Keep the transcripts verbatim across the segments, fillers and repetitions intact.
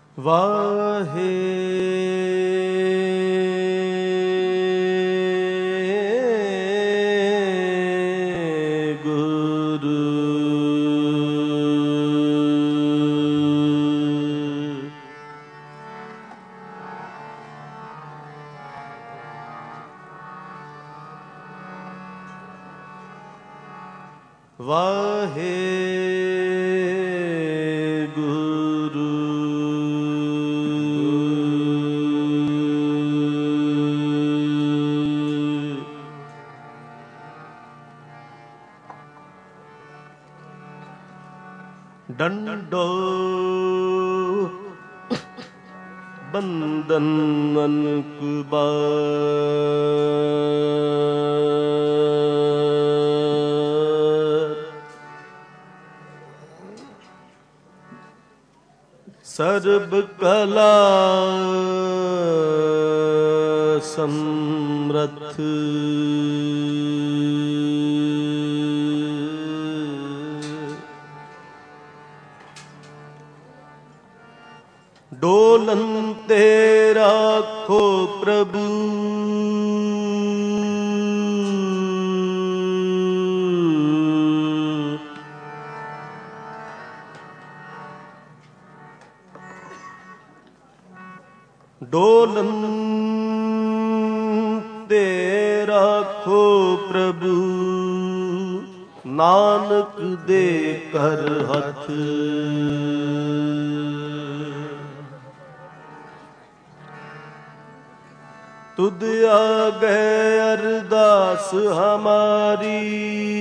ਵਾਹੇ ਗੁਰੂ ਵਾਹੇ ਡੰਡੋ ਬੰਦਨ ਅਨਕੁਬਾਰ ਸਰਬ ਕਲਾ ਸਮਰਥ ਡੋਲਨ ਤੇ ਰਾਖੋ ਪ੍ਰਭੂ ਡੋਲਨ ਤੇ ਰਾਖੋ ਪ੍ਰਭੂ ਨਾਨਕ ਦੇ ਕਰ ਹੱਥ ਤੁਧ ਆਗੇ ਅਰਦਾਸ ਹਮਾਰੀ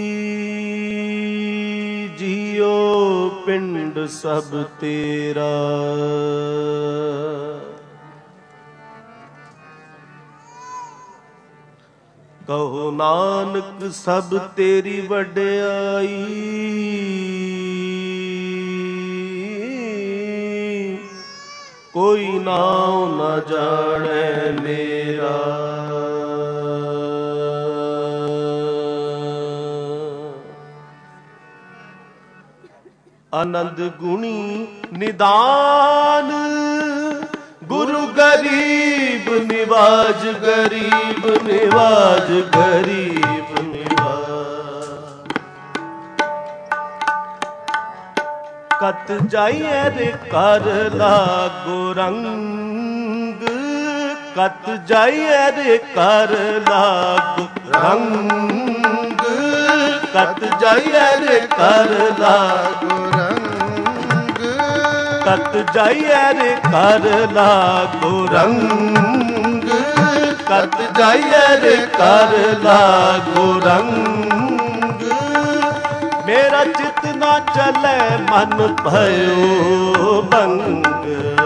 ਜੀਓ ਪਿੰਡ ਸਭ ਤੇਰਾ ਕਹੋ ਨਾਨਕ ਸਭ ਤੇਰੀ ਵਡਿਆਈ ਕੋਈ ਨਾਉ ਨਾ ਜਾਣੈ ਮੇਰਾ ਆਨੰਦ ਗੁਣੀ ਨਿਦਾਨ ਗੁਰੂ ਗਰੀਬ ਨਿਵਾਜ ਗਰੀਬ ਨਿਵਾਜ ਗਰੀਬ ਨਿਵਾਜ ਕਤ ਜਾਈਏ ਰੇ ਕਰ ਲਾਗੋ ਰੰਗ ਕਤ ਜਾਈਏ ਰੇ ਕਰ ਲਾਗੋ ਰੰਗ ਕਤ ਜਾਈਏ ਰੇ ਕਰ ਲਾਗੋ ਰੰਗ ਕਤ ਜਾਈਏ ਰੇ ਕਰ ਲਾਗੋ ਰੰਗ ਕਤ ਜਾਈਏ ਰੇ ਕਰ ਲਾਗੋ ਰੰਗ ਮੇਰਾ ਚਿਤ ਨਾ ਚਲੇ ਮਨ ਭਇਓ ਬੰਗ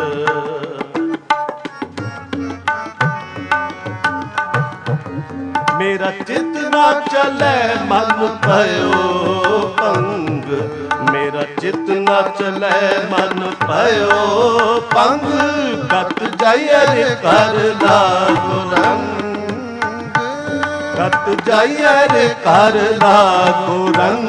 ਮੇਰਾ ਚਿਤ ਨਾ ਚਲੇ ਮਨ ਭਇਓ ਭੰਗ ਮੇਰਾ ਚਿਤ ਨਾ ਚਲੇ ਮਨ ਭਇਓ ਭੰਗ ਕਤ ਜਾਈਏ ਰੇ ਕਰ ਲਾਗੋ ਰੰਗ ਕਤ ਜਾਈਏ ਰੇ ਕਰ ਲਾਗੋ ਰੰਗ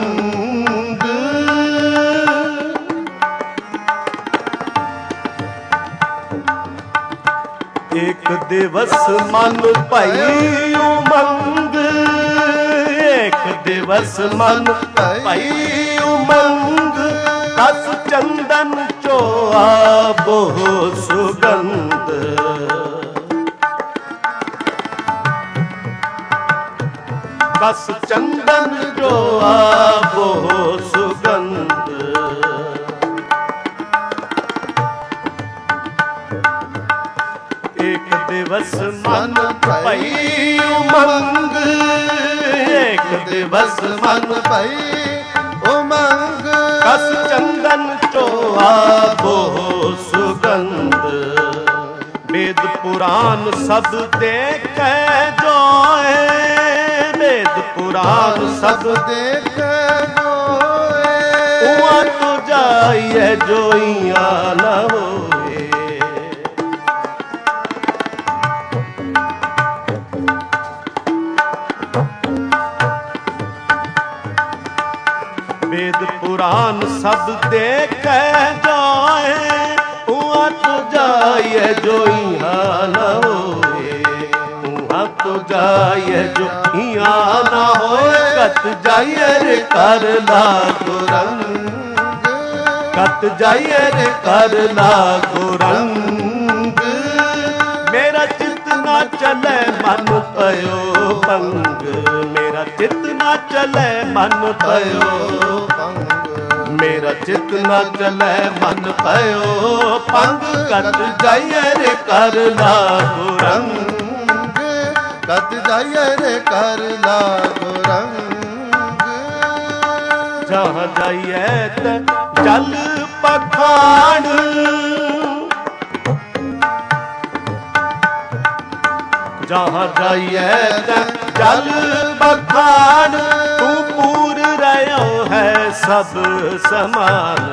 ਇੱਕ ਦਿਵਸ ਮਨ ਭਈ ਉਮੰਗ ਇੱਕ ਦਿਵਸ ਮਨ ਭਈ ਉਮੰਗ ਕਸ ਚੰਦਨ ਚੋਆ ਬਹੁ ਸੁਗੰਧ ਕਸ ਚੰਦਨ ਚੋਆ ਬਹੁ ਸੁਗੰਧ ਇੱਕ ਦਿਵਸ ਮਨ ਭਈ ਉਮੰਗ ਇੱਕ ਦਿਵਸ ਮਨ ਭਈ ਉਮੰਗ ਕਸ ਚੰਦਨ ਚੋਆ ਬਹੁ ਸੁਗੰਧ ਵੇਦ ਪੁਰਾਨ ਸਭ ਦੇਖੈ ਜੋਏ ਵੇਦ ਪੁਰਾਨ ਸਭ ਦੇਖੈ ਜੋਏ ਉਆ ਤੋ ਜਾਈਏ ਜੋਈਆਂ ਨਾ ਹੋਏ ਵੇਦ ਪੁਰਾਨ ਸਭ ਦੇਖੈ ਜਾਏ ਉਆ ਤੋ जाइए जो यहाँ न होए, वहाँ तो जाइए जो यहाँ न होए। कत जाइए रे कर लागो रंग, कत जाइए रे कर लागो रंग। मेरा चित ना चले मन पयो पंग, मेरा चित ना चले मन पयो पंग, मेरा चित न चले मन पयो पंग। कत जाइए रे कर लागो रंग, कत जाइए रे कर लागो रंग। जहाँ जाइए त जल पखाड़, जहाँ जाइए त जल पखाड़। तू पूर रहो है सब समान,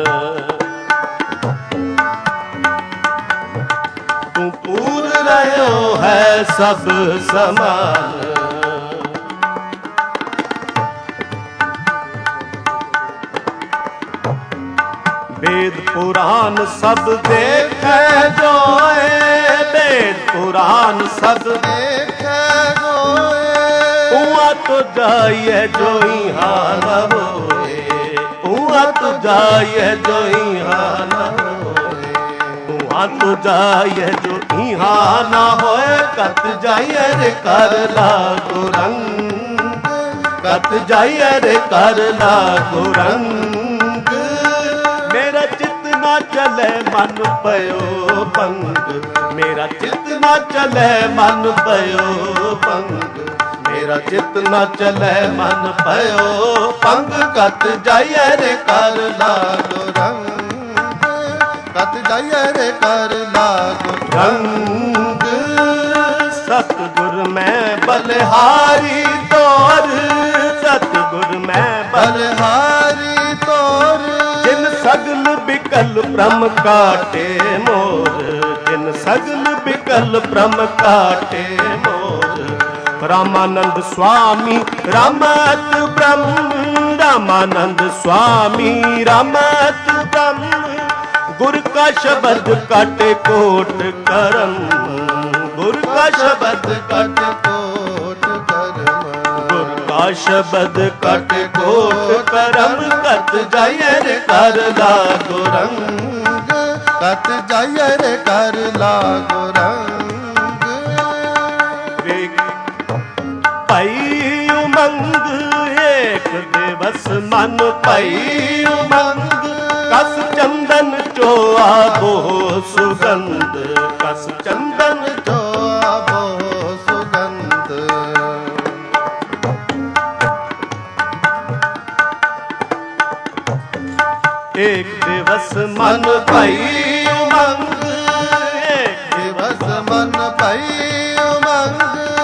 तू पूर रहो है सब समान। वेद पुराण सब देखे जोए, वेद पुराण सब देखे जोए। उहाँ तो जाइए जो यहाँ न होए, उहाँ तो जाइए जो यहाँ न होए, उहाँ तो जाइए जो यहाँ न होए। कत जाइए रे कर लागो रंग, कत जाइए रे कर लागो रंग। मेरा चित ना चले मन पयो पंग, मेरा चित ना चले मन पयो पंग, मेरा चित न चले मन पयो पंग। कत जाइए रे कर लागो रंग, कत जाइए रे कर लागो रंग। सतगुर में बलिहारी तोर, सतगुर में बलिहारी तोर। जिन सगल बिकल ब्रह्म काटे मोर, जिन सगल बिकल ब्रह्म काटे मोर। रामानंद स्वामी रामत ब्रह्म, रामानंद स्वामी रामत ब्रह्म। गुर का शब्द काटे कोट करम, गुर का शब्द काटे कोट करम, गुर का शब्द काटे कोट करम। कत जाइए रे कर लागो रंग, कत जाइए रे कर लागो रंग। पई उमंग एक दिवस मन पई उमंग। कस चंदन चोआ बो सुगंध, कस चंदन चोआ बो सुगंध। एक दिवस मन पई उमंग, एक दिवस मन पई उमंग।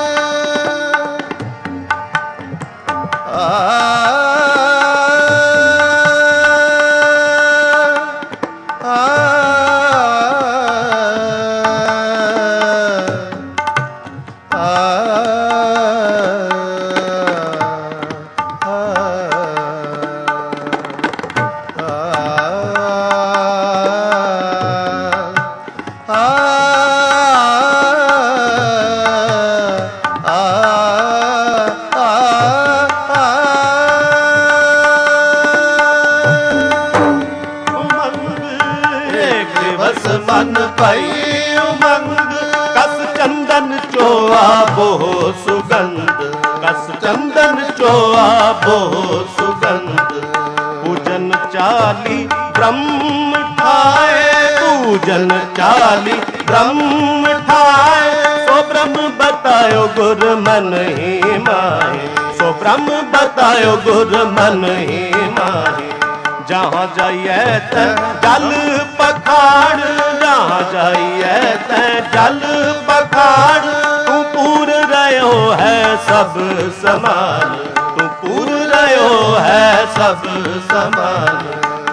मन पई उमंग। कस चंदन चोआ बो सुगंध, कस चंदन चोआ बो सुगंध। पूजन चाली ब्रह्म ठाए, पूजन चाली ब्रह्म ठाए। सो ब्रह्म बतायो गुर मन ही माहे, सो ब्रह्म बतायो गुर मन ही माहे। जहाँ जाइए त जल पखाड़, जहाँ जाइए त जल पखाड़। तू पूर रहो है सब समान, तू पूर रहो है सब समान।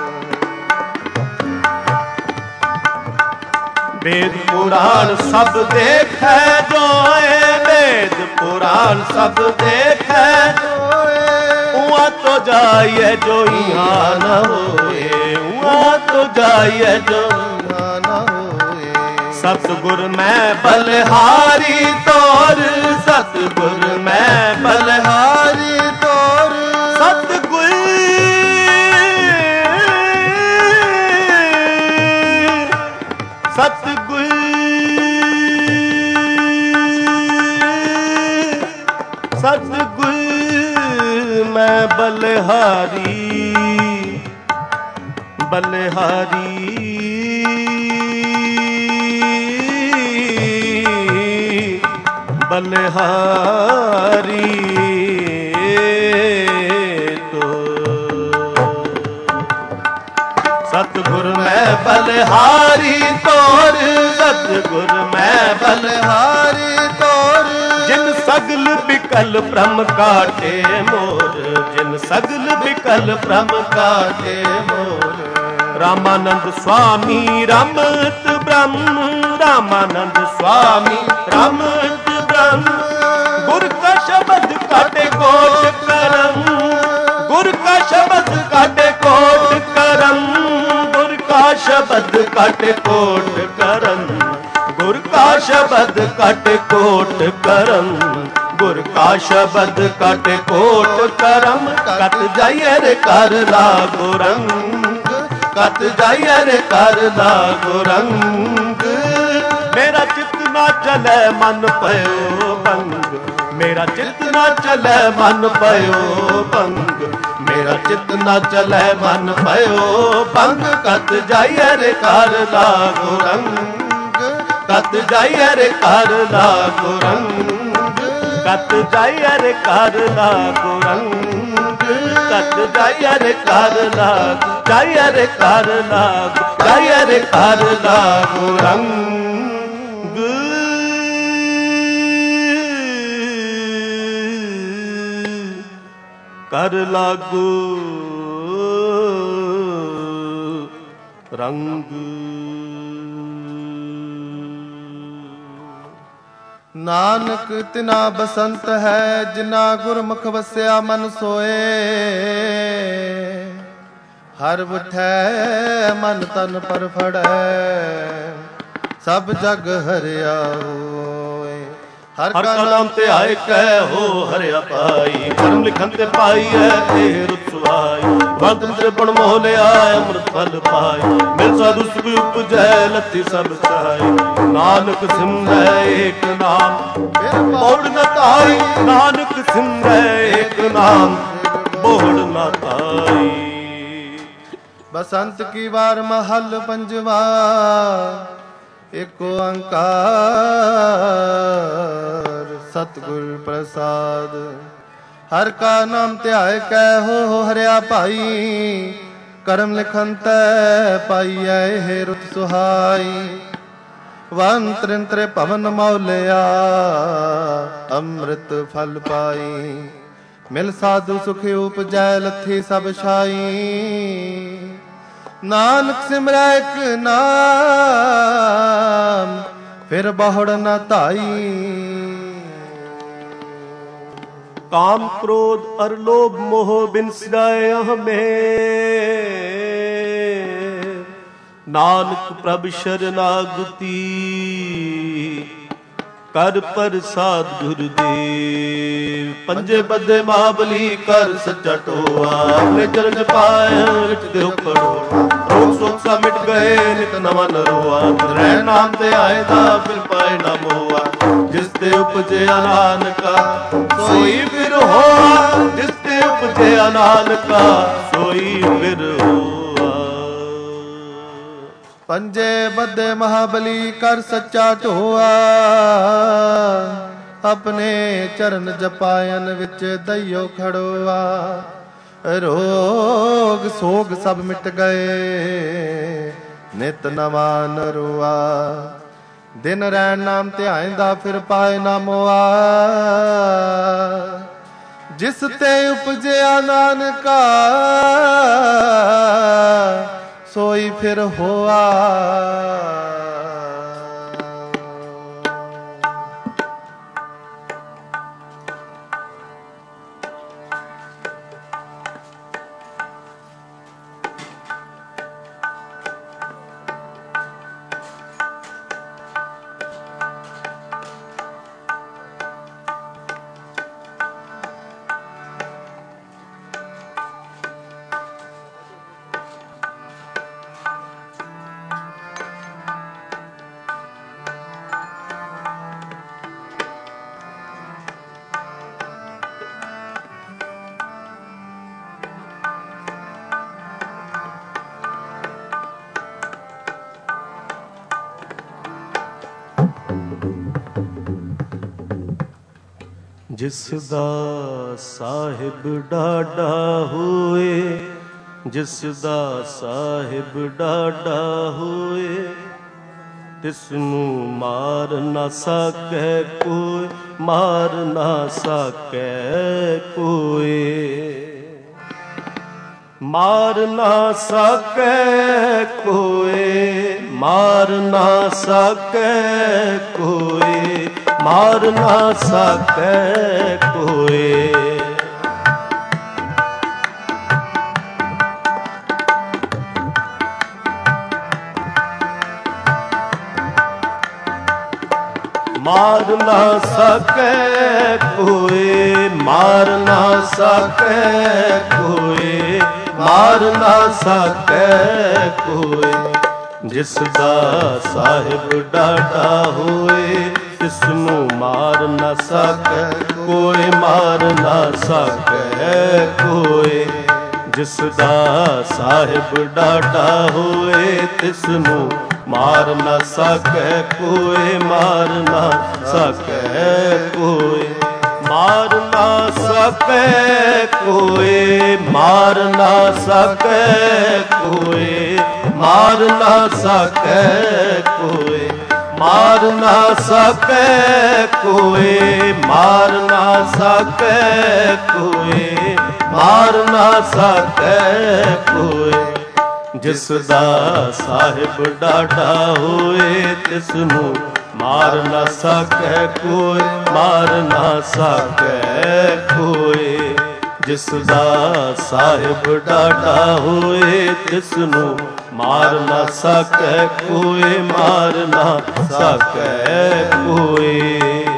वेद पुराण सब देखे जोए, वेद पुराण सब देखे जोए। उहाँ तो जाइए जो यहाँ न होए, उहाँ तो जाइए जो यहाँ न होए। सतगुर मैं बलिहारी तोर, सतगुर मैं बलिहारी तोर, सतगुर सतगुर सतगुर मैं बलिहारी बलिहारी बलिहारी तो सतगुर मैं बलिहारी तोर, सतगुर मैं बलिहारी तोर, जिन सगल बिकल भ्रम काटे मोर, जिन सगल बिकल भ्रम काटे मोर। रामानंद स्वामी रमत ब्रह्म, रामानंद स्वामी रमत ब्रह्म, गुर का शब्द काटे कोट करम, गुर का शब्द काटे कोट करम, गुर का शब्द काटे कोट करम, गुर का शब्द काटे कोट करम, गुर का शब्द काटे कोट करम। कत जाइए रे कर लागो रंग, कत जाइए रे कर लागो रंग। मेरा चित्त ना चले मन पयो भंग, मेरा चित्त ना चले मन पयो भंग, मेरा चित्त ना चले मन पयो भंग। कत जाइए रे कर लागो रंग, कत जाइए रे कर लागो रंग, कत जाइए रे कर लागो रंग, कत जाइए रे कर लागो, जाइए रे कर लागो, जाइए रे कर लागो रंग। कर लागो रंग। नानक तिना बसंत है, जिना गुरमुख वस्या मन सोए। हर उठै मन तन पर फड़ै, सब जग हरिया होए। हर हर का नाम ते आए कह हो हरिया पाई, कर्म लिखन ते पाई है तेर सुहाई। भक्त से पण मोह ले आए अमृत फल पाई, मिल साधु सुख उपजै लथी सब छाई। नानक सिमरै एक नाम बोड़ न ताई, नानक सिमरै एक नाम बोड़ न ताई। बसंत की बार महल पंजवा, एको ओंकार सतगुर प्रसाद। हर का नाम ध्याय कै हो हरिया भाई, करम लिखन तै पाइयै हे रुत सुहाई। वन त्रिंत्र भवन मौलिया, अमृत फल पाई। मिल साधु सुख उपजै लथी सब छाई। नानक सिमरै एक नाम, फिर बहुड़ न धाई। काम क्रोध अर लोभ मोह बिनसाय हमें, नानक प्रभ शरणागति कर प्रसाद गुरुदेव। पंजे बदे महाबली कर सच्चा टोआ, अपने चरण पाए विच देव पड़ोआ। रोग शोक सा मिट गए नित नवा नरोआ, रह नाम ते आए दा फिर पाए ना मोआ। जिस ते उपजे नानका सोई फिर होआ, जिस ते उपजे नानका सोई फिर होआ। पंजे बदे महाबली कर सच्चा ढोआ, अपने चरण जपायन विच दइयो खड़ोआ। रोग सोग सब मिट गए नित नवा नरोआ। दिन रैन नाम ध्यान दा फिर पाए ना मोआ। जिस ते उपजया नानका सोई फिर होआ। ਜਿਸ ਦਾ ਸਾਹਿਬ ਡਾਢਾ ਹੋਏ, ਜਿਸ ਦਾ ਸਾਹਿਬ ਡਾਢਾ ਹੋਏ, ਤਿਸ ਨੂੰ ਮਾਰ ਨਾ ਸਕੈ ਕੋਈ, ਮਾਰ ਨਾ ਸਕੈ ਕੋਈ, ਮਾਰ ਨਾ ਸਕੈ ਕੋਈ, ਮਾਰ ਨਾ ਸਕੈ ਕੋਈ, ਮਾਰ ਨਾ ਸਕੈ ਕੋਈ। ਮਾਰ ਨਾ ਸਕੈ ਕੋਈ, ਮਾਰ ਨਾ ਸਕੈ ਕੋਈ, ਮਾਰ ਨਾ ਸਕੈ ਕੋਈ। ਜਿਸ ਦਾ ਸਾਹਿਬ ਡਾਢਾ ਹੋਏ, ਤਿਸ ਨੂੰ ਮਾਰ ਨਾ ਸਕੈ ਕੋਈ, ਮਾਰ ਨਾ ਸਕੈ ਕੋਈ। ਜਿਸ ਦਾ ਸਾਹਿਬ ਡਾਢਾ ਹੋਏ, ਤਿਸ ਨੂੰ ਮਾਰ ਨਾ ਸਕੈ ਕੋਈ, ਮਾਰ ਨਾ ਸਕੈ ਕੋਈ, ਮਾਰ ਨਾ ਸਕੈ ਕੋਈ, ਮਾਰ ਨਾ ਸਕੈ ਕੋਈ, ਮਾਰ ਨਾ ਸਕੈ ਕੋਈ, ਮਾਰ ਨਾ ਸਕੈ ਕੋਈ, ਮਾਰ ਨਾ ਸਕੈ ਕੋਈ, ਮਾਰ ਨਾ ਸਕੈ ਕੋਈ। ਜਿਸ ਦਾ ਸਾਹਿਬ ਡਾਢਾ ਹੋਏ, ਤਿਸ ਨੂੰ ਮਾਰ ਨਾ ਸਕੈ ਕੋਈ, ਮਾਰ ਨਾ ਸਕੈ ਕੋਈ। ਜਿਸ ਦਾ ਸਾਹਿਬ ਡਾਢਾ ਹੋਏ, ਤਿਸ ਨੂੰ ਮਾਰ ਨਾ ਸਕੈ ਕੋਈ, ਮਾਰ ਨਾ ਸਕੈ ਕੋਈ।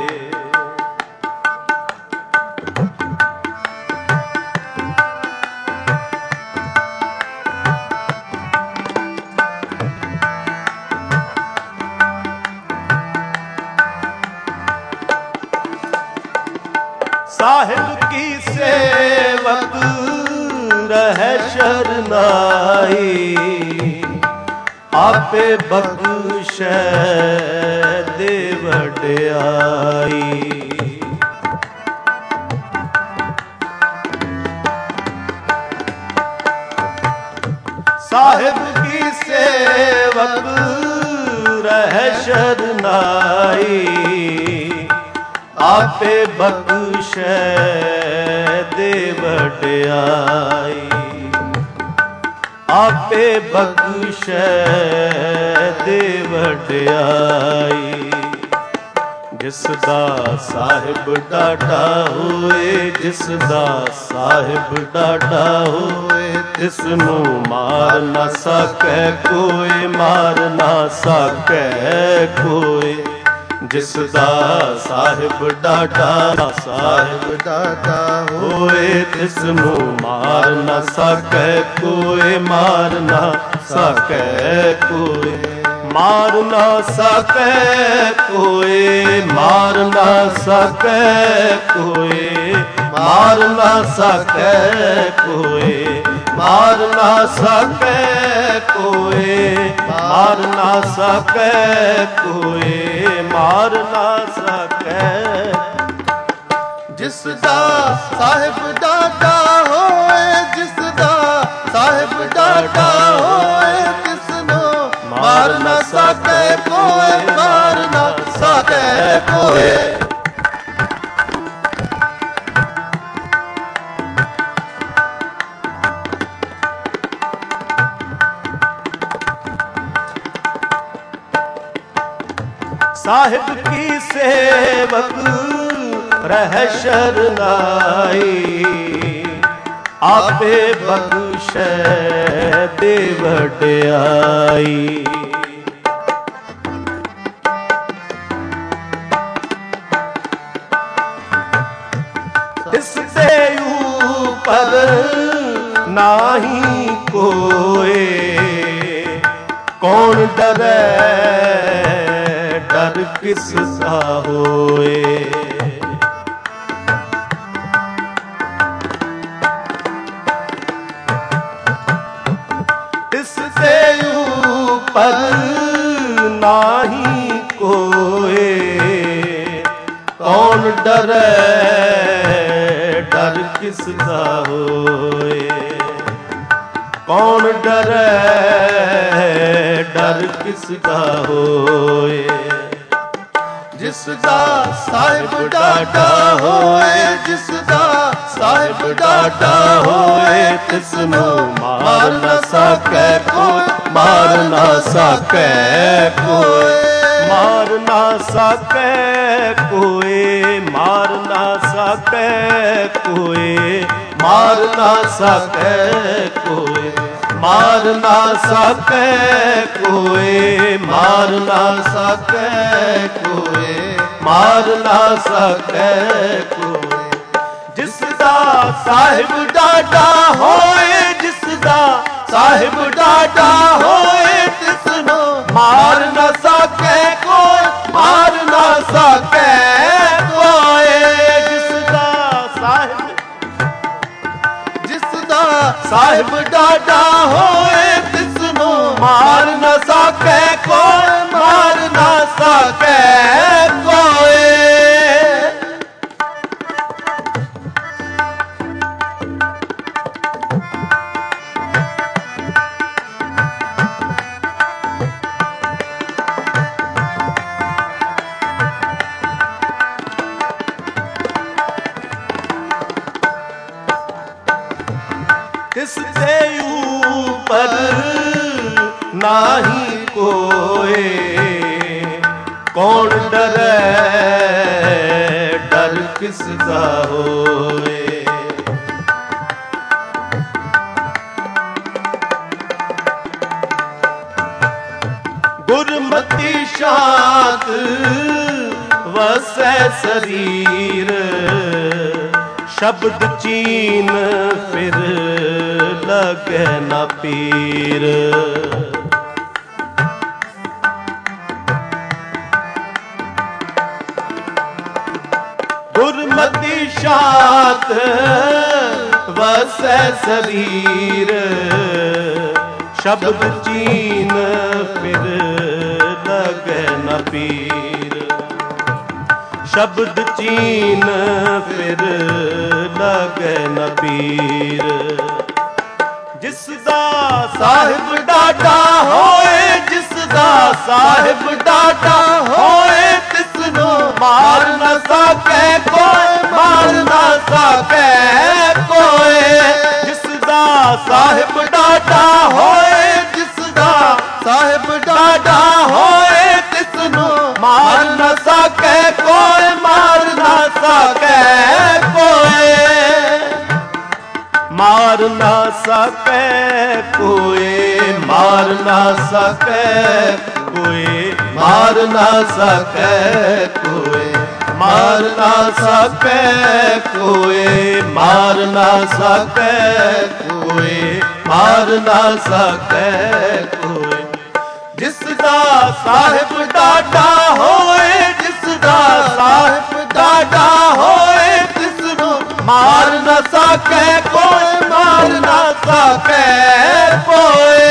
ਸਾਹਿਬ ਕੀ ਸੇਵਕ ਰਹਿ ਸ਼ਰਨਾਈ, ਆਪੇ ਬਖਸ਼ੈ ਦੇ ਵਡਿਆਈ। ਸਾਹਿਬ ਕੀ ਸੇਵਕ ਰਹਿ ਸ਼ਰਨਾਈ, ਆਪੇ ਬਖਸ਼ੈ ਦੇ ਵਡਿਆਈ, ਆਪੇ ਬਖਸ਼ੈ ਦੇ ਵਡਿਆਈ। ਜਿਸ ਦਾ ਸਾਹਿਬ ਡਾਢਾ ਹੋਏ, ਜਿਸ ਦਾ ਸਾਹਿਬ ਡਾਢਾ ਹੋਏ, ਤਿਸ ਨੂੰ ਮਾਰ ਨਾ ਸਕੈ ਕੋਈ, ਮਾਰ ਨਾ ਸਕੈ ਕੋਈ। ਜਿਸ ਦਾ ਸਾਹਿਬ ਡਾਢਾ, ਸਾਹਿਬ ਡਾਢਾ ਹੋਏ, ਤਿਸ ਨੂੰ ਮਾਰ ਨਾ ਸਕੈ ਕੋਈ, ਮਾਰ ਨਾ ਸਕੈ ਕੋਈ, ਮਾਰ ਨਾ ਸਕੈ ਕੋਈ, ਮਾਰ ਨਾ ਸਕੈ ਕੋਈ, ਮਾਰ ਨਾ ਸਕੈ ਕੋਈ, ਮਾਰ ਨਾ ਸਕੈ ਕੋਈ, ਮਾਰ ਨਾ ਸਕੈ ਕੋਈ, ਮਾਰ ਨਾ ਸਕੈ। ਜਿਸ ਦਾ ਸਾਹਿਬ ਡਾਢਾ ਹੋਏ, ਜਿਸ ਦਾ ਸਾਹਿਬ ਡਾਢਾ ਹੋਏ, ਤਿਸ ਨੂੰ ਮਾਰ ਨਾ ਸਕੈ ਕੋਈ, ਮਾਰ ਨਾ ਸਕੈ ਕੋਈ। ਸਾਹਿਬ ਕੀ ਸੇਵਕ ਰਹਿ ਸ਼ਰਨਾਈ, ਆਪੇ ਬਖਸ਼ੈ ਦੇ ਵਡਿਆਈ। ਇਸ ਦੇ ਉਪਰ ਨਾਹੀ ਕੋਏ, ਕੌਣ ਡਰੈ ਡਰ ਕਿਸ ਦਾ ਹੋਏ। ਇਸ ਦੇ ਉਪਰ ਨਾਹੀ ਕੋਏ, ਕੌਣ ਡਰੈ किसका होए। कौन डरे डर किसका होए। जिसदा साहिब डाटा होए, जिसदा साहिब डाटा होए, तिसनों मार न सके कोई, मार न सके कोई, मार ना सके कोई, मार ना सके कोई, मार न सके कोई, मार न सके कोई, मार न सके कोई, मार न सके कोई। जिसदा साहिब डाटा होए, जिसदा साहिब डाटा होए, तिसनों मार न सके कोई, मार न सके कोई। जिसदा साहिब जिसदा साहिब डाटा होए, तिसनों मार न सके कोई, मार न सके कोई। किससे ऊपर नाही कोई, कौन डरे डर किसका होए। गुरमति शांत वसै शरीर, शब्द चीन फिर लगे न पीर। गुरमति शांत वसै शरीर, शब्द चीन फिर लगे न पीर। शब्द चीन फिर लगे न पीर। जिसदा साहिब डाटा होए, जिसदा साहिब डाटा होए, तिसनों मार न सके कोई, मार न सके कोई। जिसदा साहिब डाटा होए, जिसदा साहिब डाटा होए, तिसनों मार न सके कोई, मार न सके कोई। मार न सके कोई, मार न सके कोई, मार न सके कोई, मार न सके कोई, मार न सके कोई, मार न सके कोई। जिसदा साहिब डाटा होए, जिसदा साहिब डाटा होए, तिसनों मार न सके कोई, मार न सके कोई।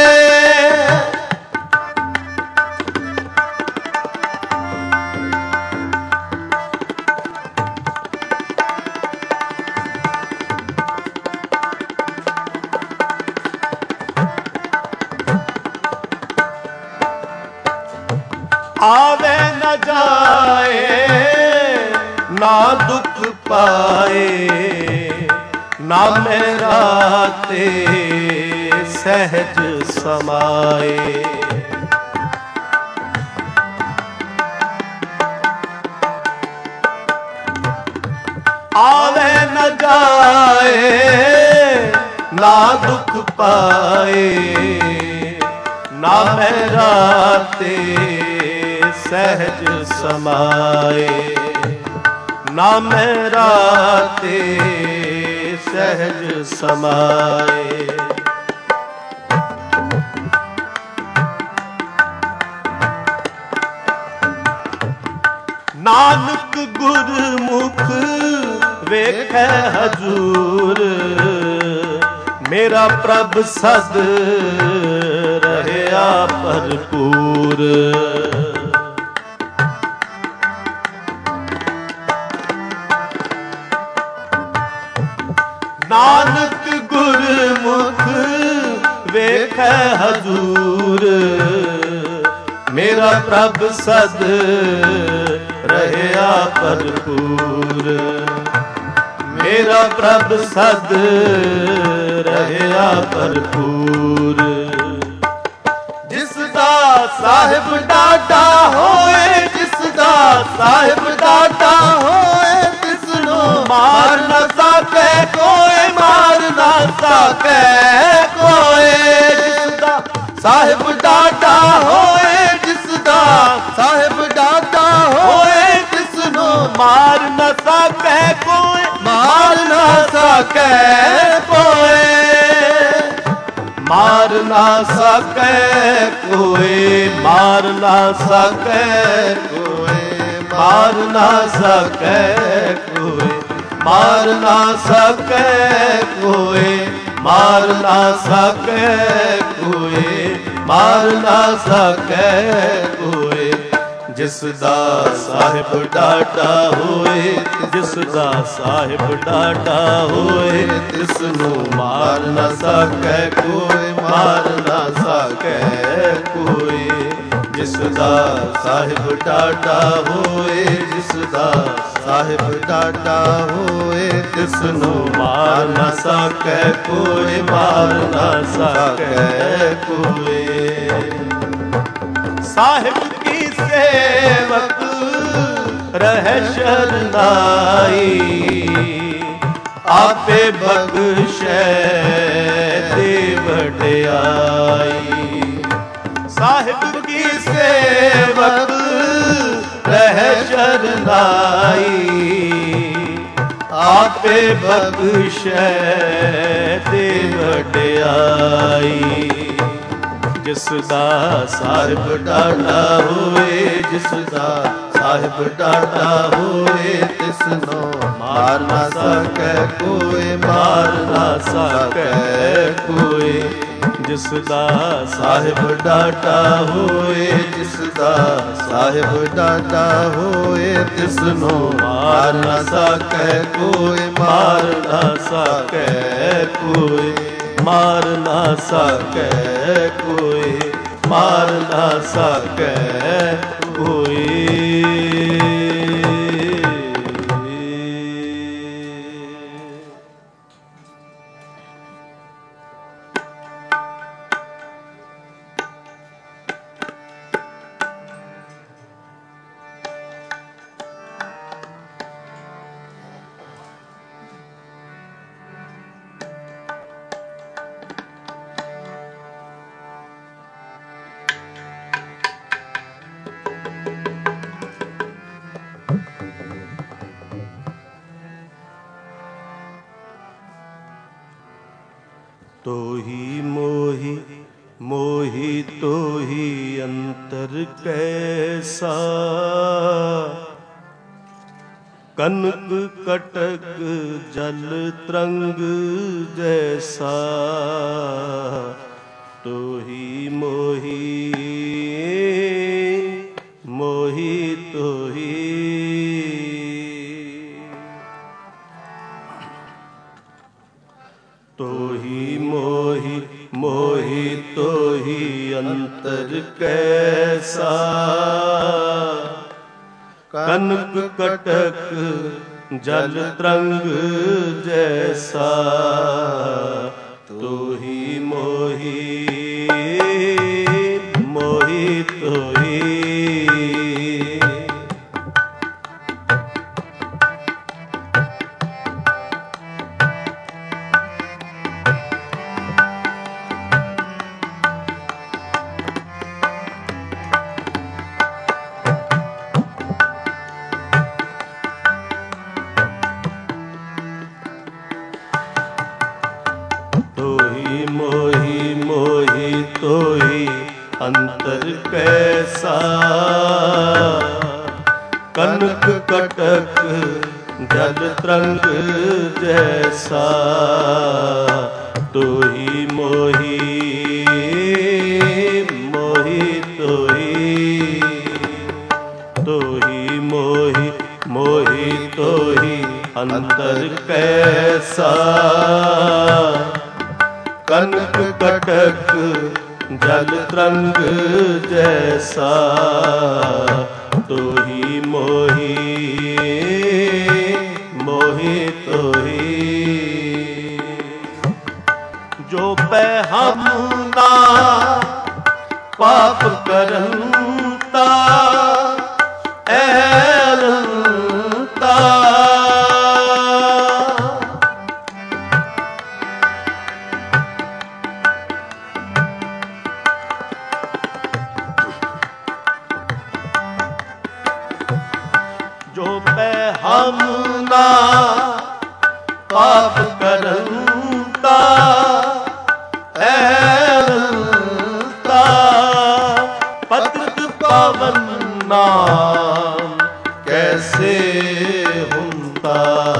आवे न जाए ना दुख पाए, ना मेरा ते सहज समाए। आवे न जाए ना दुख पाए, ना मेरा ते सहज समाए। ना मेरा ते सहज समाए। नानक गुरमुख वेखै हजूर, मेरा प्रभ सद रहया भरपूर। ਦੇਖੈ ਹਜ਼ੂਰ, ਮੇਰਾ ਪ੍ਰਭ ਸਦ ਰਹਿਆ ਭਰਪੂਰ, ਮੇਰਾ ਪ੍ਰਭ ਸਦ ਰਹਿਆ ਭਰਪੂਰ। ਜਿਸ ਦਾ ਸਾਹਿਬ ਡਾਢਾ ਹੋਏ, ਜਿਸ ਦਾ ਸਾਹਿਬ ਡਾਢਾ ਹੋਏ, ਤਿਸ ਨੂੰ ਮਾਰ ਨਾ ਸਕੈ ਕੋਈ, ਮਾਰ ਨਾ ਸਕੈ ਕੋਈ। ਜਿਸ ਦਾ ਸਾਹਿਬ ਡਾਢਾ ਹੋਏ, ਜਿਸ ਦਾ ਸਾਹਿਬ ਡਾਢਾ ਹੋਏ, ਤਿਸ ਨੂੰ ਮਾਰ ਨਾ ਸਕੈ ਕੋਈ, ਮਾਰ ਨਾ ਸਕੈ ਕੋਈ, ਮਾਰ ਨਾ ਸਕੈ ਕੋਈ, ਮਾਰ ਨਾ ਸਕੈ ਕੋਈ, ਮਾਰ ਨਾ ਸਕੈ ਕੋਈ, ਮਾਰ ਨਾ ਸਕੈ ਕੋਈ, ਮਾਰ ਨਾ ਸਕੈ ਕੋਈ, ਮਾਰ ਨਾ ਸਕੈ ਕੋਈ। ਜਿਸ ਦਾ ਸਾਹਿਬ ਡਾਢਾ ਹੋਏ, ਜਿਸ ਦਾ ਸਾਹਿਬ ਡਾਢਾ ਹੋਏ, ਤਿਸ ਨੂੰ ਮਾਰ ਨਾ ਸਕੈ ਕੋਈ, ਮਾਰ ਨਾ ਸਕੈ ਕੋਈ। ਜਿਸ ਦਾ ਸਾਹਿਬ ਡਾਢਾ ਹੋਏ, ਜਿਸ ਦਾ ਸਾਹਿਬ ਡਾਢਾ ਹੋਏ, ਤਿਸ ਨੂੰ ਮਾਰ ਨਾ ਸਕੈ ਕੋਈ, ਮਾਰ ਨਾ ਸਕੈ ਕੋਈ। ਸਾਹਿਬ ਕੀ ਸੇਵਕ ਰਹਿ ਸ਼ਰਨਾਈ, ਆਪੇ ਬਖਸ਼ੈ ਦੇ ਵਡਿਆਈ। ਸਾਹਿਬ ਕੀ ਸੇਵਕ ਰਹਿ ਸ਼ਰਨਾਈ, ਆਪੇ ਬਖਸ਼ੈ ਦੇ ਵਡਿਆਈ। ਜਿਸ ਦਾ ਸਾਹਿਬ ਡਾਢਾ ਹੋਏ, ਜਿਸ ਦਾ ਸਾਹਿਬ ਡਾਢਾ ਹੋਏ, ਤਿਸ ਨੂੰ ਮਾਰ ਨਾ ਸਕੈ ਕੋਈ, ਮਾਰ ਨਾ ਸਕੈ ਕੋਈ। ਜਿਸ ਦਾ ਸਾਹਿਬ ਡਾਢਾ ਹੋਏ, ਜਿਸ ਦਾ ਸਾਹਿਬ ਡਾਢਾ ਹੋਏ, ਤਿਸ ਨੂੰ ਮਾਰ ਨਾ ਸਕੈ ਕੋਈ, ਮਾਰ ਨਾ ਸਕੈ ਕੋਈ, ਮਾਰ ਨਾ ਸਕੈ ਕੋਈ, ਮਾਰ ਨਾ ਸਕੈ ਕੋਈ। ਤੋਹੀ ਮੋਹੀ ਮੋਹੀ ਤੋਹੀ ਅੰਤਰ ਕੈਸਾ, ਕਨਕ ਕਟਕ ਜਲ ਤਰੰਗ ਜੈਸਾ। ਤੋਹੀ ਮੋਹੀ ਮੋਹੀ ਤੋਹੀ, ਤੋਹੀ ਮੋਹੀ ਮੋਹੀ ਤੋਹੀ ਅੰਤਰ ਕੈਸਾ, ਕਨਕ ਕਟਕ ਜਲ ਤਰੰਗ ਜੈਸਾ। ਤੋਹੀ ਮੋਹੀ ਮੋਹੀ ਤੋਹੀ, ਅੰਤਰ ਕੈਸਾ, ਕਨਕ ਕਟਕ ਜਲ ਤਰੰਗ ਜੈਸਾ। ਤੋਹੀ ਮੋਹੀ ਮੋਹੀ ਤੋਹੀ, ਤੋਹੀ ਮੋਹੀ ਮੋਹੀ ਤੋਹੀ ਅੰਤਰ ਕੈਸਾ, कनक कटक जल तरंग जैसा, तू ही मोही मोही तो ही। जो पै हम ना पाप करंता ऐलंता, जो पै हम ना पाप करंता ऐलंता, पतित पावन नाम कैसे हुंता।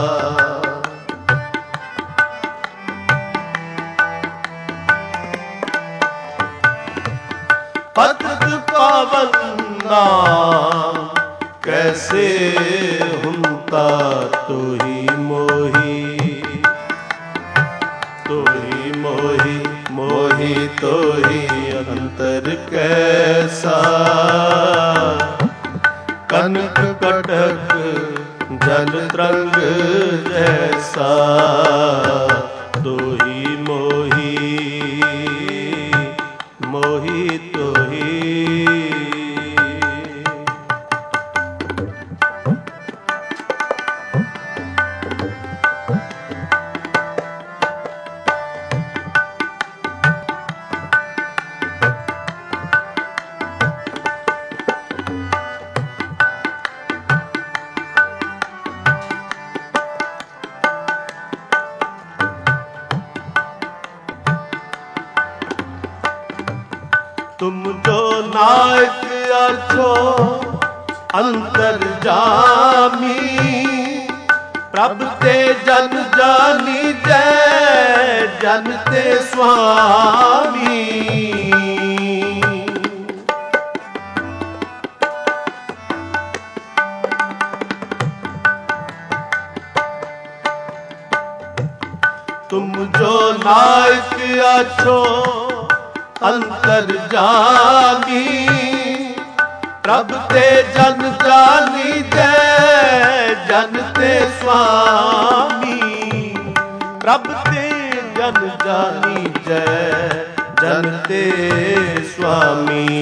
पतित पावन नाम कैसे हुंता, तू ही मोही तू ही मोही मोही तो ही अंतर कैसा। कनक कटक जल तरंग जैसा, तू ही मोही मोही तो ही। तुम जो नायक अछो अंतर्जामी, प्रभ ते जन जानी जय जन ते स्वामी। तुम जो नायक अछो अंतर्जामी, प्रभ ते जन जानी जय जन ते स्वामी। प्रभ ते जन जानी जय जन ते स्वामी।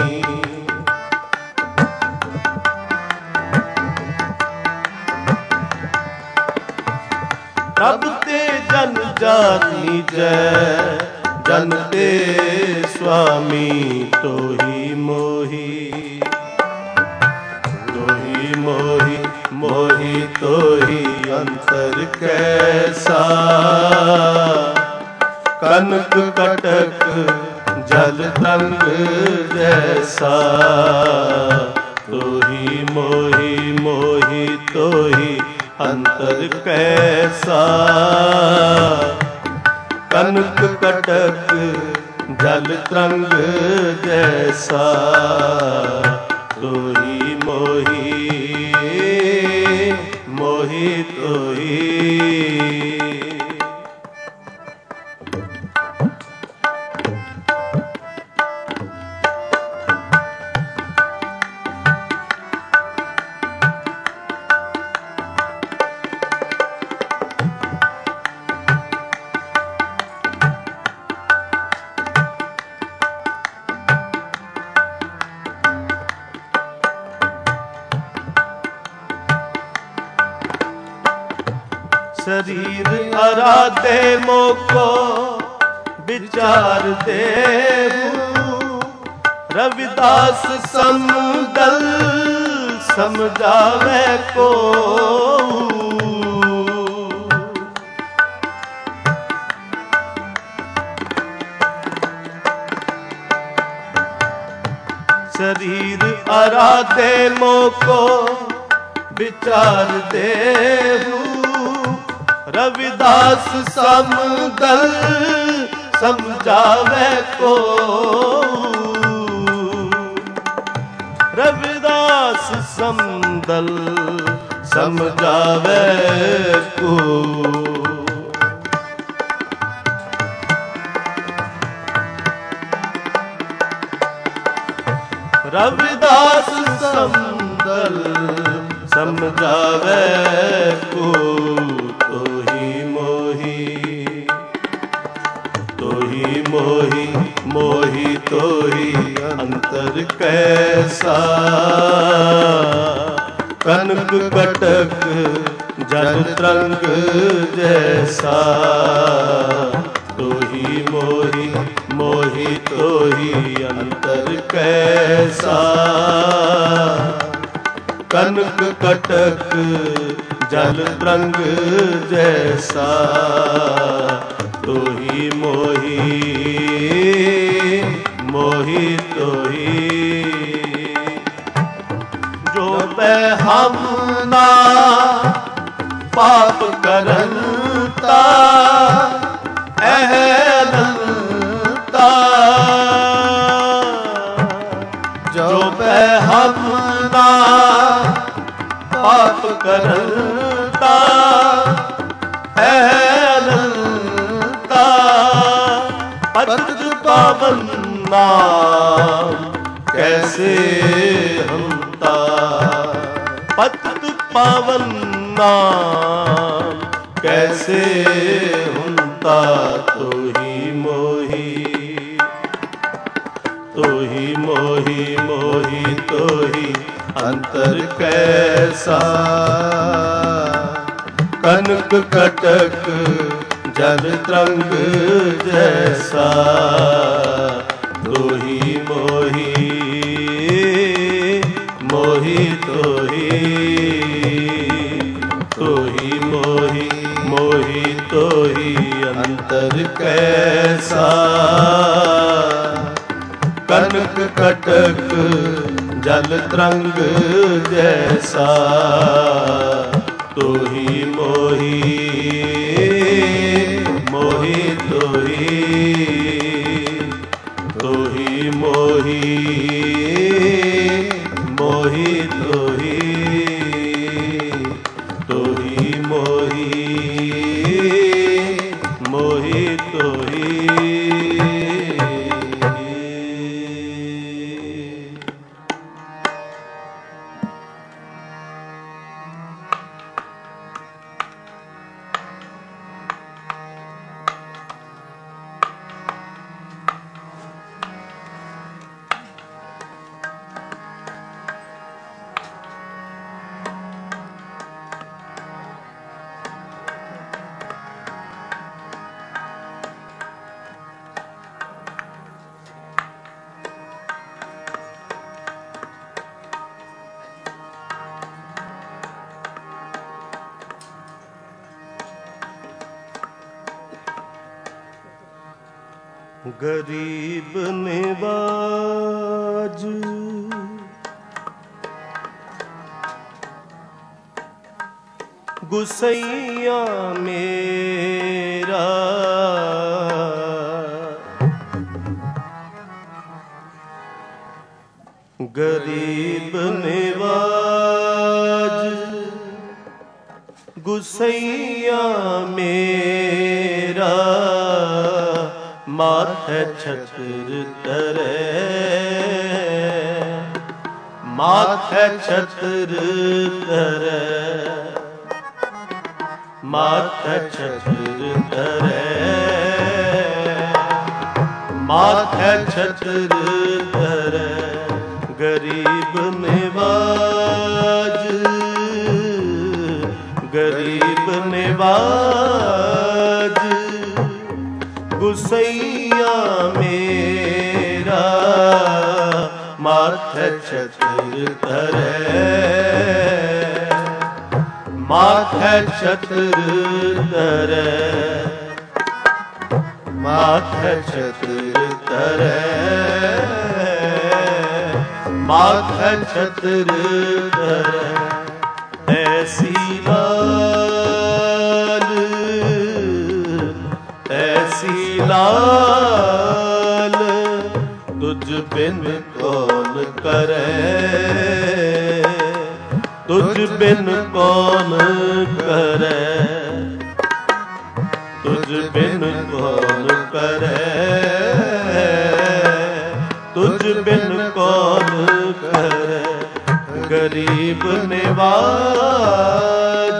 प्रभ ते जन जानी जय जन ते स्वामी। तो ही मोही तो ही मोही मोही तो ही अंतर कैसा। कनक कटक जल तरंग जैसा, तो ही मोही मोही तो ही अंतर कैसा। कनक कटक जल तरंग जैसा, तो ही मोही मोही तो ही। शरीर आराधे मोको विचार देहु। रविदास समदल समझावे को। शरीर आराधे मोको विचार देहु। रविदास समदल समझावे को। रविदास समदल समझावे को। रविदास समदल समझावे को तो ही मोही, तो ही मोही, मोही तो ही अंतर कैसा। कनक कटक जल तरंग जैसा। तो ही मोही, मोही तो ही अंतर कैसा। कनक कटक जल तरंग जैसा। तो ही मोही, मोही तो ही। जो हम ना पाप करता अहलता। जो हम ना पाप करता अहलता। पतित पावन नाम कैसे हमता। पतित पावन नाम कैसे हमता। तो ही मोही, तो ही मोही, मोही तो ही अंतर कैसा। कनक कटक जल तरंग जैसा। तो ही मोही, मोही तो ही। तो ही मोही, मोही तो ही अंतर कैसा। कनक कटक जल तरंग जैसा। तो ही मोही, मोही तो ही। तो ही मोही, मोही तो ही। तो ही मोही, मोही तो ही। गरीब निवाज गुसैया मेरा। गरीब निवाज गुसैया मेरा। माथे छत्र तरे, माथे छत्र तरे। माथे छत्र तरे, माथे छत्र तरे। गरीब निवाज, गरीब निवाज गुसैया मेरा। माथे छत्र धरे, माथे छत्र धरे। माथे छत्र धरे, माथे छत्र धरे। ऐसी लाल, ऐसी लाल तुझ बिन कौन करे। तुझ बिन कौन करे। तुझ बिन कौन करे। तुझ बिन कौन कौन करे गरीब निवाज।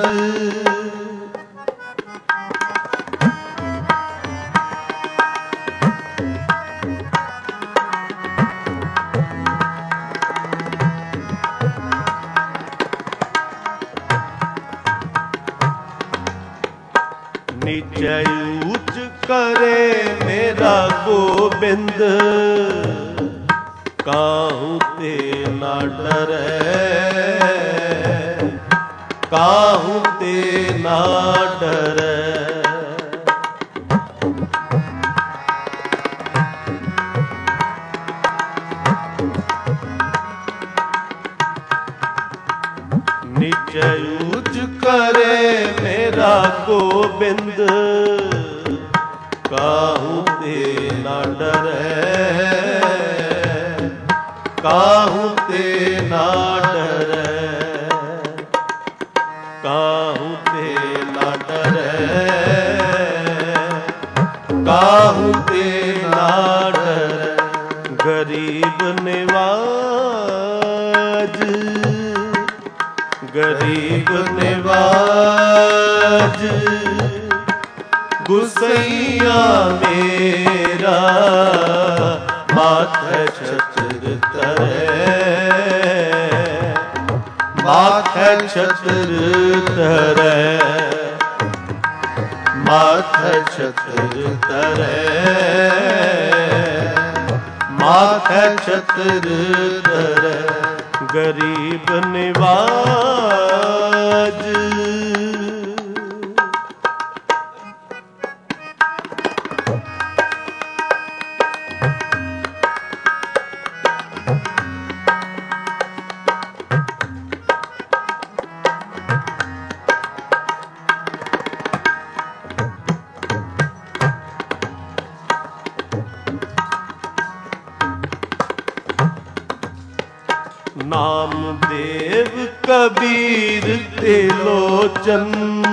नीचे ऊंच करे मेरा गोबिंद, काहू ते ना डरे, काहू ते ना डरे। नीचे ऊंच करे मेरा गोबिंद, काहू ते ना डरे, काहू ते ना डरे, काहू ते ना डरे, काहू ते ना डरे गरीब निवाज, गरीब निवाज। गुसैया मेरा माथे छत्र तरे, माथे छत्र तरे, माथे छत्र तरे, माथे छत्र तरे गरीब निवाज। नामदेव कबीर तिलोचन,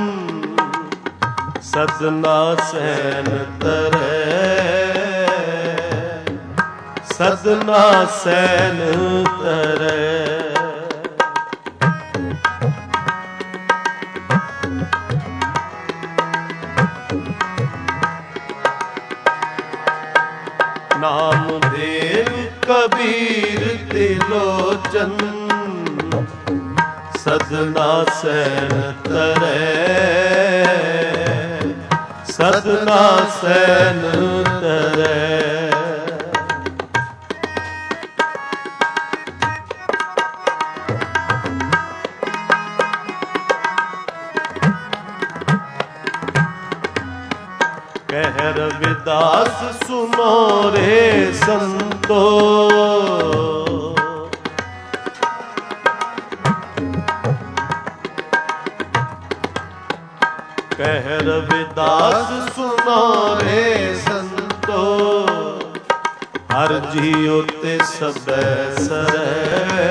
सदना सैन तरे, सदना सैन तरे। नामदेव कबीर तिलोचन, सदना सैन तरे, सदना सैन तरे। कह रविदास सुनो रे संतो, कह रविदास सुनो रे संतो, हर जियो ते सबे सरे,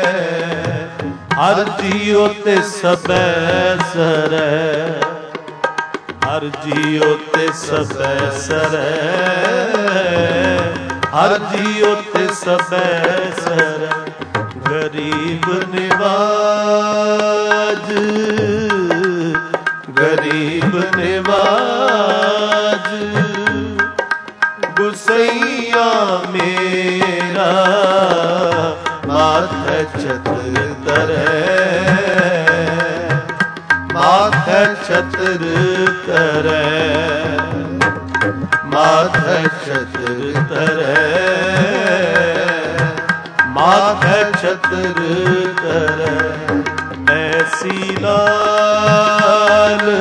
हर जियो ते सबे सरे, हर जियो ते सबे सरे, हर जियो ते सबे सरे गरीब निवाज, गरीब निवाज। गुसैया मेरा माथे छत्र तरे, माथे छत्र तरे, माथे छत्र तरे, माथे छत्र तरे। ऐसी लाल,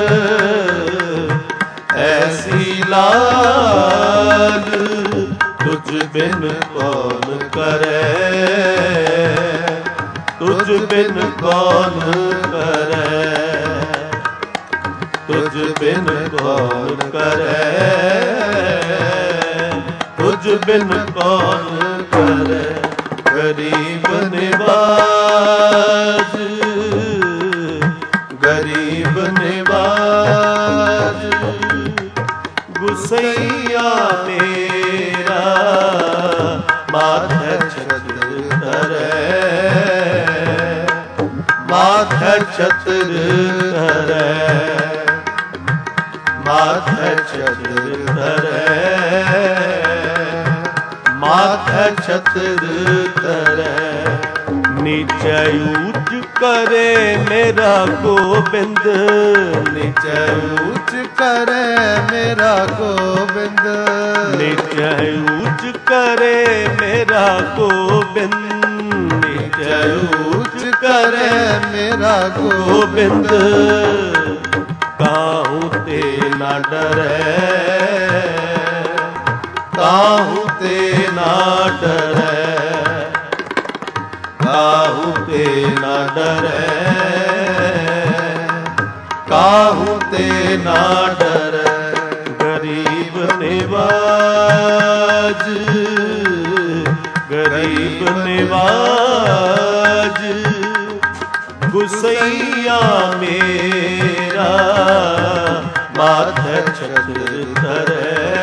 ऐसी लाल तुझ बिन कौन करे, तुझ बिन कौन करे, तुझ बिन कौन करे, तुझ बिन कौन करे गरीब निवाज, गरीब निवाज। गुसैया मेरा माथे छत्र ਮਾਥੈ ਛਤਰ ਧਰੈ, ਮਾਥੈ ਛਤਰ ਧਰੈ, ਮਾਥੈ ਛਤਰ ਧਰੈ। ਨੀਚੈ ਊਚ ਕਰੇ ਮੇਰਾ ਗੋਬਿੰਦ, ਨੀਚੈ ਊਚ ਕਰੇ ਮੇਰਾ ਗੋਬਿੰਦ, ਨੀਚੈ ਊਚ ਕਰੇ ਮੇਰਾ ਗੋਬਿੰਦ, ਨੀਚੈ ਊਚ ਕਰੇ ਮੇਰਾ ਗੋਬਿੰਦ। ਕਾਹੂ ਤੇ ਨਾ ਡਰੈ, ਕਾਹੂ ਤੇ ਨਾ ਡਰੈ, ਕਾਹੂ ਤੇ ਨਾ ਡਰੈ, ਕਾਹੂ ਤੇ ਨਾ ਡਰੈ। ਗਰੀਬ ਨਿਵਾਜ, ਗਰੀਬ ਨਿਵਾਜ, ਗੁਸਈਆ ਮੇਰਾ ਮਾਥੈ ਛਤਰ ਧਰੈ,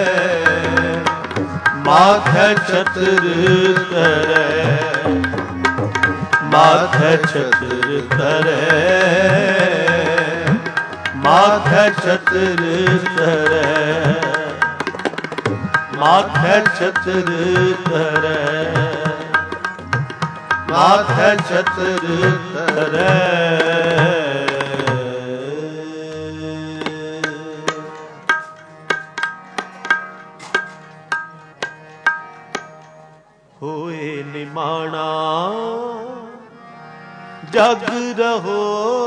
ਮਾਥੈ ਛਤਰ ਧਰੈ, ਮਾਥੈ ਛਤਰ ਧਰੈ, ਮਾਥੈ ਛਤਰ ਧਰੈ, ਮਾਥੈ ਛਤਰ ਧਰੈ, ਮਾਥੈ ਛਤਰ ਧਰੈ। ਹੋਏ ਨਿਮਾਣਾ ਜਗ ਰਹੋ,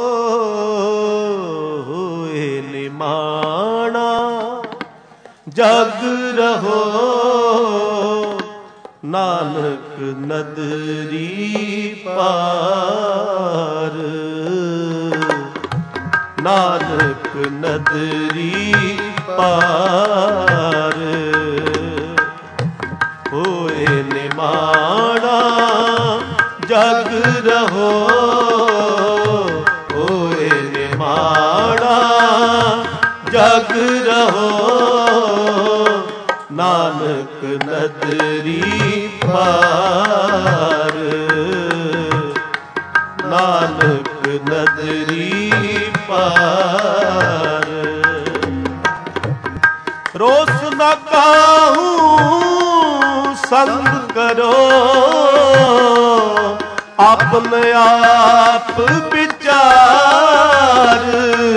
ਹੋਏ ਨਿਮਾਣਾ ਜਗ ਰਹੋ, ਨਾਨਕ ਨਦਰੀ ਪਾਰ, ਨਾਨਕ ਨਦਰੀ ਪਾਰ। ਹੋਏ ਨਿਮਾਣਾ ਜਗ ਰਹੋ, ਹੋਏ ਨਿਮਾਣਾ ਜਗ ਰਹੋ, ਨਾਨਕ ਨਦਰੀ ਪਾਰ, ਨਾਨਕ ਨਦਰੀ ਪਾਰ। ਰੋਸ ਨਾ ਕਾਹੂ ਸੰਗ ਕਰੋ, ਆਪਨ ਆਪ ਵਿਚਾਰ।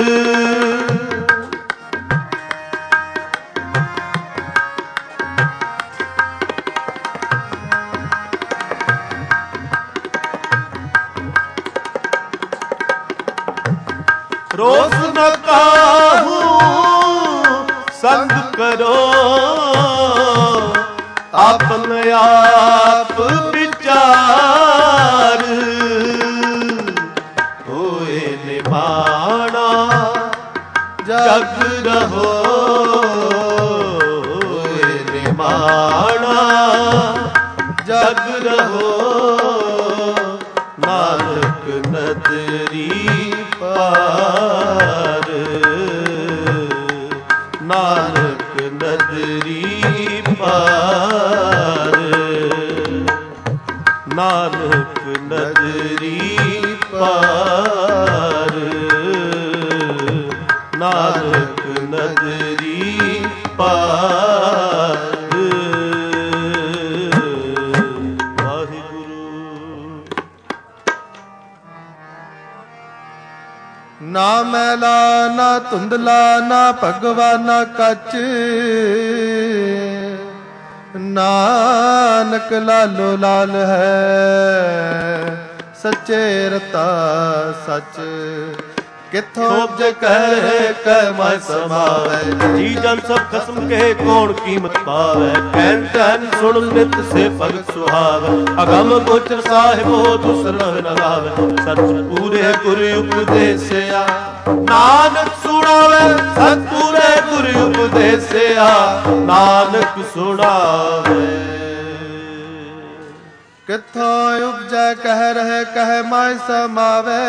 ਰੋਸ ਨ ਕਾਹੂ ਸੰਗ ਕਰੋ, ਆਪਨ ਆਪ ਵਿਚਾਰ। ਹੋਏ ਨਿਮਾਣਾ ਜਗ ਰਹੋ, ਹੋਏ ਨਿਮਾਣਾ ਜਗ ਰਹੋ, ਨਾਨਕ ਨਦਰੀ ਪਾਰ, ਨਾਨਕ ਨਦਰੀ ਪਾਰ, ਨਾਨਕ ਨਦਰੀ ਪਾਰ, ਨਾਨਕ ਨਦਰੀ ਪਾਰ। ਨਾ ਮੈਲਾ ਨਾ ਧੁੰਦਲਾ ਨਾ ਭਗਵਾ ਨਾ ਕੱਚ, ਨਾਨਕ ਲਾਲੋ ਲਾਲ ਹੈ ਸੱਚੇ ਰਤਾ ਸੱਚ। ਕਿੱਥੋਂ ਉਪਜੈ ਕਹਿ ਕਹਿ ਮੈਂ ਸਮਾਵੈ, ਜੀ ਜਨ ਸਭ ਖਸਮ ਕੇ ਕੌਣ ਕੀਮਤ ਪਾਵੈ। ਕਹਿਨ ਤੈਨ ਸੁਣ ਨਿਤ ਸੇ ਭਗਤ ਸੁਹਾਵੈ, ਅਗਮ ਗੋਚਰ ਸਾਹਿਬੋ ਦੁਸਰ ਨ ਲਾਵੈ। ਸਚ ਪੂਰੇ ਗੁਰ ਉਪਦੇਸਿਆ, ਨਾਨਕ ਸੁਣਾਵੈ। ਸਚ ਪੂਰੇ ਗੁਰ ਉਪਦੇਸਿਆ, ਨਾਨਕ ਸੁਣਾਵੈ। ਕਿੱਥੋਂ ਉਪਜੈ ਕਹਿ ਰਹਿ ਕਹਿ ਮੈਂ ਸਮਾਵੈ,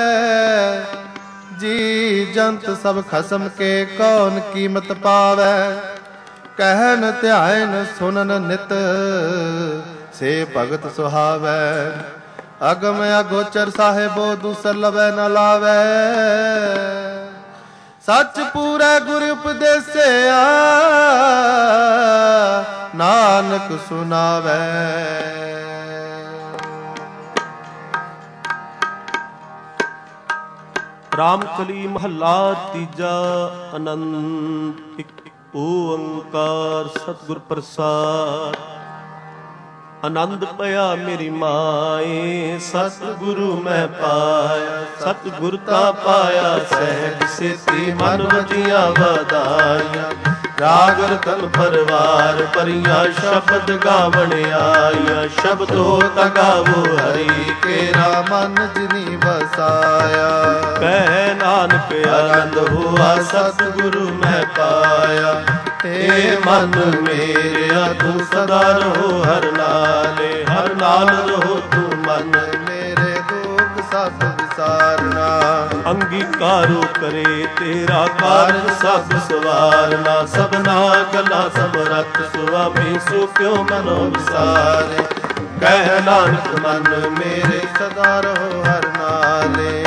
ਜੀ ਜੰਤ ਸਭ ਖਸਮ ਕੇ ਕੌਣ ਕੀਮਤ ਪਾਵੈ। ਕਹਿਨ ਧਿਆਨ ਸੁਨਨ ਨਿਤ ਸੇ ਭਗਤ ਸੁਹਾਵੈ। ਅਗਮ ਅਗੋਚਰ ਸਾਹਿਬੋ ਦੂਸਰ ਲਵੈ ਨ ਲਾਵੈ। ਸੱਚ ਪੂਰੈ ਗੁਰ ਉਪਦੇਸਿਆ ਨਾਨਕ ਸੁਨਾਵੈ। ਰਾਮਕਲੀ ਮਹੱਲਾ ਤੀਜਾ। ਆਨੰਦ ਇੱਕ ਓੰਕਾਰ ਸਤਿਗੁਰ ਪ੍ਰਸਾਦ। ਆਨੰਦ ਪਿਆ ਮੇਰੀ ਮਾਏ ਸਤਿਗੁਰੂ ਮੈਂ ਪਾਇਆ। ਸਤਿਗੁਰ ਤਾਂ ਪਾਇਆ ਸਹਿਜ ਸੇਤੀ ਮਨ ਵਜੀਆਂ ਵਧਾਈਆਂ। ਰਾਗ ਰਤਨ ਪਰਵਾਰ ਭਰੀਆਂ ਸ਼ਬਦ ਗਾਵਣ ਆਈਆਂ। ਸ਼ਬਦੋ ਤਗਾਵੋ ਹਰੀ ਕੇਰਾ ਮਨ ਜਿਨੀ ਵਸਾਇਆ। ਕਹਿ ਨਾਨਕ ਆਨੰਦ ਹੋਆ ਸਤਿਗੁਰੂ ਮੈਂ ਪਾਇਆ। ਏ ਮਨ ਮੇਰਿਆ ਤੂੰ ਸਦਾ ਰਹੋ ਹਰ ਨਾਲੇ। ਹਰ ਨਾਲ ਰਹੋ ਤੂੰ ਮਨ ਮੇਰੇ ਦੁਖ ਸਭ ਵਿਸਾਰਨਾ। ਅੰਗੀਕਾਰੋ ਕਰੇ ਤੇਰਾ ਕਾਰਜ ਸਭ ਸਵਾਰਨਾ। ਸਭਨਾ ਗੱਲਾਂ ਸਮਰੱਥ ਸੁਆਮੀ ਸੋ ਕਿਉ ਮਨੋ ਵਿਸਾਰੇ। ਕਹਿ ਨਾਨਕ ਮਨ ਮੇਰੇ ਸਦਾ ਰਹੋ ਹਰ ਨਾਲੇ।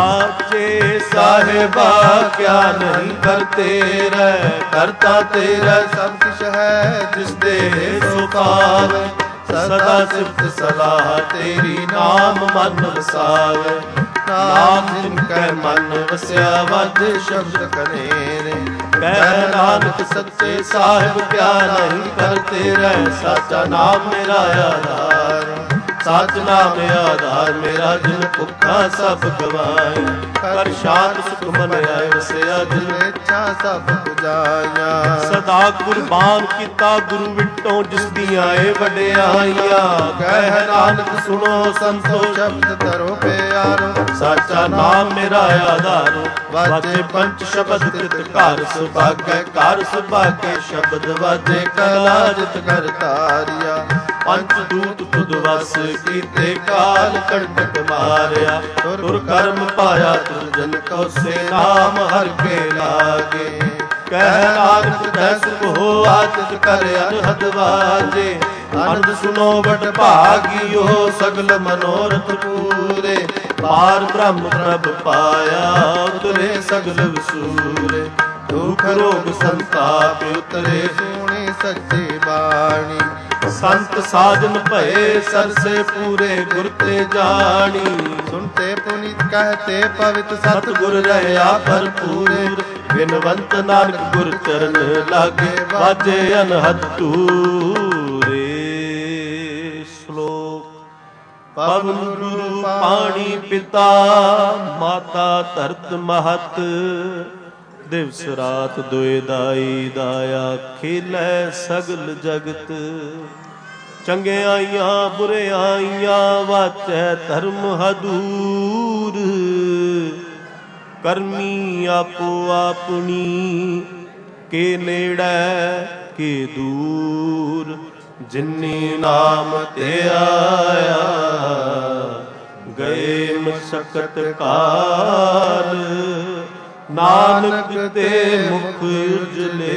ਸਾਚੇ ਸਾਹਿਬਾ ਕਿਆ ਨਹੀਂ ਕਰਤੇ ਰਹਿ। ਕਰਤਾ ਤੇਰਾ ਸਭ ਕੁਛ ਹੈ ਜਿਸ ਦੇ ਸੋ ਪਾਵੈ। ਸਦਾ ਸਿਫਤ ਸਲਾਹ ਤੇਰੀ ਨਾਮ ਮਨ ਵਸਾਵੈ। ਨਾਮ ਜਿਨ ਕੈ ਮਨ ਵਸਿਆ ਵਜ ਸ਼ਬਦ ਕਨੇਰੇ। ਕਹਿ ਨਾਨਕ ਸੱਚੇ ਸਾਹਿਬ ਕਿਆ ਨਹੀਂ ਕਰਤੇ ਰਹਿ। ਸਾਚਾ ਨਾਮ ਮੇਰਾ ਆਧਾਰ। ਸੱਚ ਨਾਮ ਆਧਾਰ ਮੇਰਾ ਜਿਨ ਭੁੱਖਾ ਸਭ ਗਵਾਏ। ਕਰ ਸ਼ਾਂਤ ਸੁਖ ਮਨ ਆਏ ਵਸਿਆ ਜਿਨ ਇੱਛਾ ਸਭ ਪੁਜਾਈਆਂ। ਸਦਾ ਕੁਰਬਾਨ ਕੀਤਾ ਗੁਰੂ ਵਿਟੋਂ ਜਿਸ ਦੀਆਂ ਏ ਵਡਿਆਈਆਂ। ਕਹਿ ਨਾਨਕ ਸੁਣੋ ਸੰਤੋ ਸ਼ਬਦ ਧਰੋ ਪਿਆਰੋ। ਸਾਚਾ ਨਾਮ ਮੇਰਾ ਆਧਾਰ। ਵਾਜੇ ਪੰਚ ਸ਼ਬਦ ਤਿਤ ਘਰ ਸੁਭਾਗੈ। ਘਰ ਸੁਭਾਗੈ ਸ਼ਬਦ ਵਾਜੇ ਕਲਾ ਜਿਤ ਕਰ ਤਾਰਿਆ। ਪੰਚ ਦੂਤ ਤੁਧ ਵਸ ਕੀਤੇ ਕਾਲ ਕੰਟਕ ਮਾਰਿਆ। ਤੁਰ ਕਰਮ ਪਾਇਆ ਤੁਰ ਜਨ ਕਉ ਸੇ ਨਾਮ ਹਰ ਕੇ ਲਾਗੇ। ਕਹਿ ਨਾਨਕ ਤੈ ਸੁਖ ਹੋਆ ਤਿਤ ਕਰ ਅਨਹਦ ਵਾਜੇ। ਅਨੰਦ ਸੁਨੋ ਵਡ ਭਾਗਿਓ ਸਗਲ ਮਨੋਰਥ ਪੂਰੇ। ਪਾਰ ਬ੍ਰਹਮ ਪ੍ਰਭ ਪਾਇਆ ਉਤਰੇ ਸਗਲ ਵਿਸੂਰੇ। ਦੁਖ ਰੋਗ ਸੰਤਾਪ ਉਤਰੇ ਸੁਣੀ ਸੱਚੀ ਬਾਣੀ। ਸੰਤ ਸਾਜਨ ਭਏ ਸਰਸੇ ਪੂਰੇ ਗੁਰ ਤੇ ਜਾਣੀ। ਸੁਨਤੇ ਪੁਨੀਤ ਕਹਤੇ ਪਵਿੱਤ ਸਤਿਗੁਰ ਰਹਿਆ ਭਰਪੂਰ। ਬਿਨਵੰਤ ਨਾਨਕ ਗੁਰ ਚਰਨ ਲਾਗੇ ਵਾਜੇ ਅਨਹਦ ਧੂਰੇ। ਸ਼ਲੋਕ ਪਵਨ ਗੁਰੂ ਪਾਣੀ ਪਿਤਾ ਮਾਤਾ ਧਰਤ ਮਹਤ। ਦਿਵਸ ਰਾਤ ਦੁਇ ਦਾਈ ਦਾਇਆ ਖੇਲੈ ਸਗਲ ਜਗਤ। ਚੰਗਿਆਈਆਂ ਬੁਰਿਆਈਆਂ ਵਾਚੈ ਧਰਮ ਹਦੂਰ। ਕਰਮੀ ਆਪੋ ਆਪਣੀ ਕੇ ਨੇੜੈ ਕੇ ਦੂਰ। ਜਿਨੀ ਨਾਮ ਤੇ ਆਇਆ ਗਏ ਮਸਕਤ ਕਾਲ। ਨਾਨਕ ਤੇ ਮੁਖ ਉਜਲੇ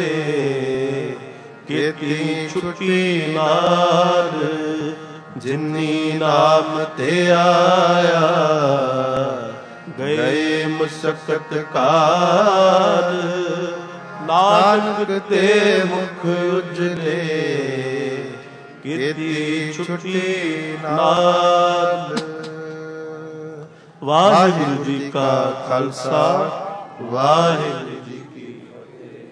ਕੀਤੀ ਛੁੱਟੀ ਨਾਲ। ਜਿਨੀ ਨਾਮ ਤੇ ਆਇਆ ਗਏ ਮਸਕਤ ਕਾਲ। ਨਾਨਕ ਤੇ ਮੁਖ ਉਜਲੇ ਕੀਤੀ ਛੁੱਟੀ ਨਾਲ। ਵਾਹਿਗੁਰੂ ਜੀ ਕਾ ਖਾਲਸਾ ਵਾਹਿਗੁਰੂ ਜੀ